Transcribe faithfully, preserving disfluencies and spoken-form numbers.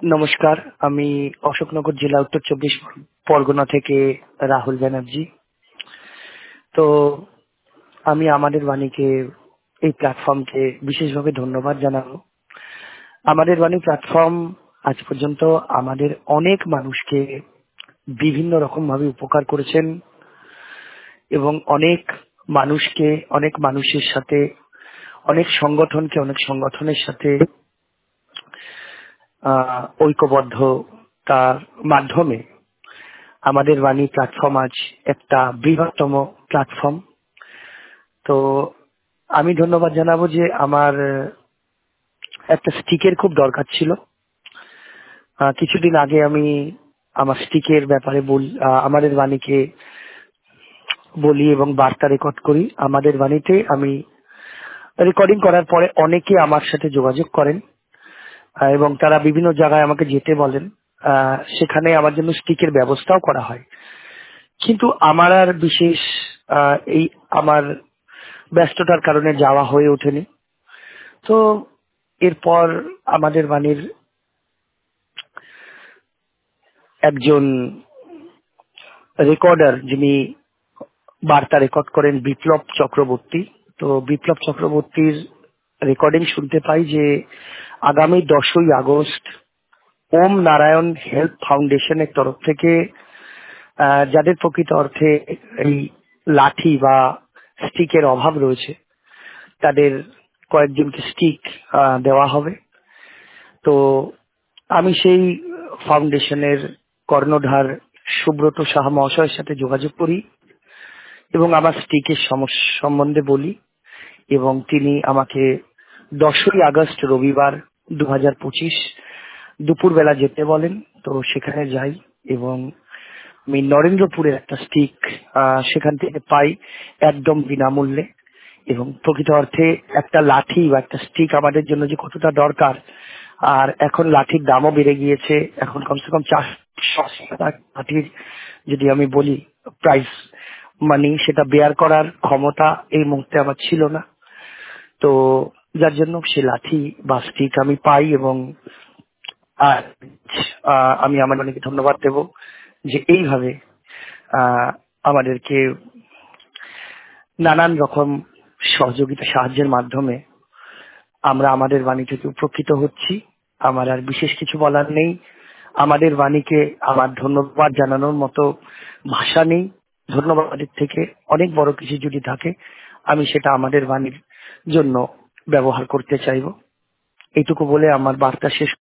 নমস্কার, আমি অশোকনগর জেলা উত্তর চব্বিশ পরগনা থেকে রাহুল ব্যানার্জি। তো আমি আমাদের বাণীকে এই প্ল্যাটফর্মকে বিশেষভাবে ধন্যবাদ জানাবো। আমাদের বাণী প্ল্যাটফর্ম আজ পর্যন্ত আমাদের অনেক মানুষকে বিভিন্ন রকম ভাবে উপকার করেছেন এবং অনেক মানুষকে অনেক মানুষের সাথে অনেক সংগঠনকে অনেক সংগঠনের সাথে আহ ঐক্যবদ্ধ তার মাধ্যমে আমাদের বাণী প্ল্যাটফর্ম আজ একটা বৃহত্তম প্ল্যাটফর্ম। তো আমি ধন্যবাদ জানাবো যে আমার একটা স্টিকের খুব দরকার ছিল। আহ, কিছুদিন আগে আমি আমার স্টিকের ব্যাপারে বল আহ, আমাদের বাণীকে বলি এবং বার্তা রেকর্ড করি। আমাদের বাণীতে আমি রেকর্ডিং করার পরে অনেকে আমার সাথে যোগাযোগ করেন আহ, এবং তারা বিভিন্ন জায়গায় আমাকে যেতে বলেন। আহ, সেখানে আমার জন্য স্টিকের ব্যবস্থাও করা হয়, কিন্তু আমার আর বিশেষ আহ, এই আমার ব্যস্ততার কারণে যাওয়া হয়ে ওঠেনি। তো এরপর আমাদের বাণীর একজন রেকর্ডার, যিনি বার্তা রেকর্ড করেন, বিপ্লব চক্রবর্তী। তো বিপ্লব চক্রবর্তীর রেকর্ডিং শুনতে পাই যে আগামী দশই আগস্ট ওম নারায়ণ হেলথ ফাউন্ডেশনের তরফ থেকে আহ, যাদের প্রকৃত অর্থে এই লাঠি বা স্টিকের অভাব রয়েছে তাদের কয়েকজনকে স্টিক দেওয়া হবে। তো আমি সেই ফাউন্ডেশনের কর্ণধার সুব্রত সাহা মহাশয়ের সাথে যোগাযোগ করি এবং আমার স্টিকের সমস্যা সম্বন্ধে বলি এবং তিনি আমাকে দশই আগস্ট রবিবার দু হাজার পঁচিশ দুপুর বেলা যেতে বলেন। তো সেখানে যাই এবং আমি নরেন্দ্রপুরের একটা স্টিক সেখান থেকে পাই একদম বিনামূল্যে। এবং প্রকৃত অর্থে একটা লাঠি বা একটা স্টিক আমাদের জন্য যে কতটা দরকার, আর এখন লাঠির দামও বেড়ে গিয়েছে। এখন কমসে কম চারশো লাঠির যদি আমি বলি প্রাইস মানি, সেটা বেয়ার করার ক্ষমতা এই মুহূর্তে আমার ছিল না। তো যার জন্য সে লাঠি বা স্টিক আমি পাই এবং আর আহ, আমি আমার অনেক ধন্যবাদ দেব যে এইভাবে আহ, আমাদেরকে নানান রকম সহযোগিতা সাহায্যের মাধ্যমে আমরা আমাদের বাণী থেকে উপকৃত হচ্ছি। আমার আর বিশেষ কিছু বলার নেই। আমাদের বাণীকে আমার ধন্যবাদ জানানোর মতো ভাষা নেই। ধন্যবাদের থেকে অনেক বড় কিছু যদি থাকে আমি সেটা আমাদের বাণীর জন্য ব্যবহার করতে চাইব। এইটুকু বলে আমার বার্তা শেষ